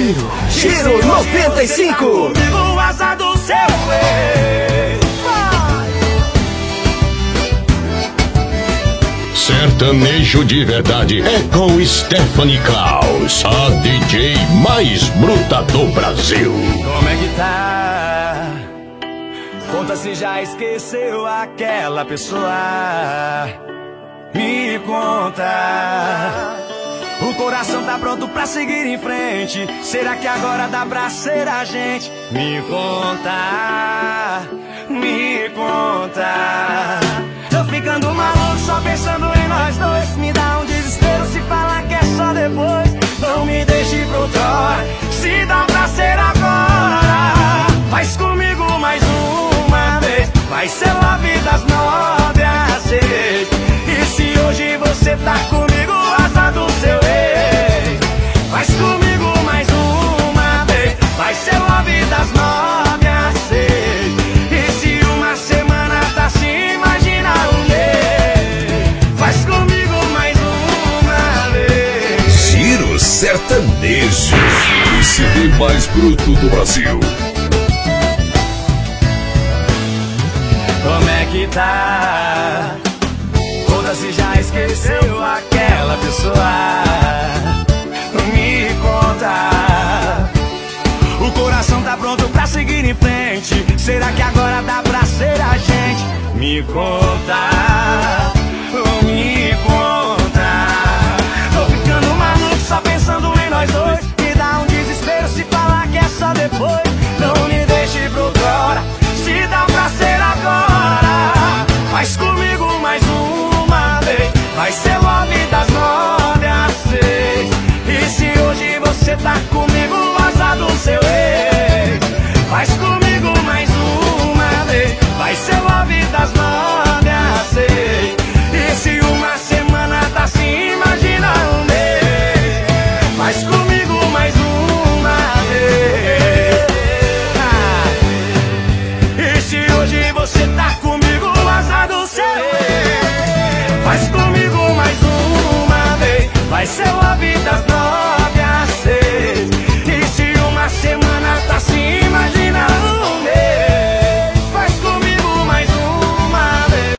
Giro 95. Comigo, azar do seu ex. Sertanejo de verdade é com Stephanie Klaus, a DJ mais bruta do Brasil. Como é que tá? Conta se já esqueceu aquela pessoa. Me conta. O coração tá pronto pra seguir em frente. Será que agora dá pra ser a gente? Me conta. Me conta. Tô ficando maluco só pensando em nós dois. Me dá um desespero se falar que é só depois. Não me deixe pra outra hora. Se dá pra ser agora, faz comigo mais uma vez. Vai ser love das 9 às 6. E se hoje você tá comigo, azar do seu ex. Faz comigo mais uma vez. Vai ser love das 9 às 6. E se uma semana tá assim, imagina um mês. Faz comigo mais uma vez. Giro Sertanejo, o CD mais bruto do Brasil. Como é que tá? Conta-se já esqueceu aquela pessoa. Me conta. O coração tá pronto pra seguir em frente. Será que agora dá pra ser a gente? Me conta. Me conta. Tô ficando maluco só pensando em nós dois. Me dá um desespero se falar que é só depois. Não me deixe pra outra hora. Se dá pra ser agora, faz comigo mais uma vez. Vai ser love das 9 às 6. E se hoje você tá comigo, azar do seu ex. Faz comigo mais uma vez. Vai ser love das 9 às 6. E se uma semana tá assim, imagina um mês. Faz comigo mais uma vez. E se hoje você tá comigo, azar do seu ex. Faz comigo mais uma vez. Vai ser love das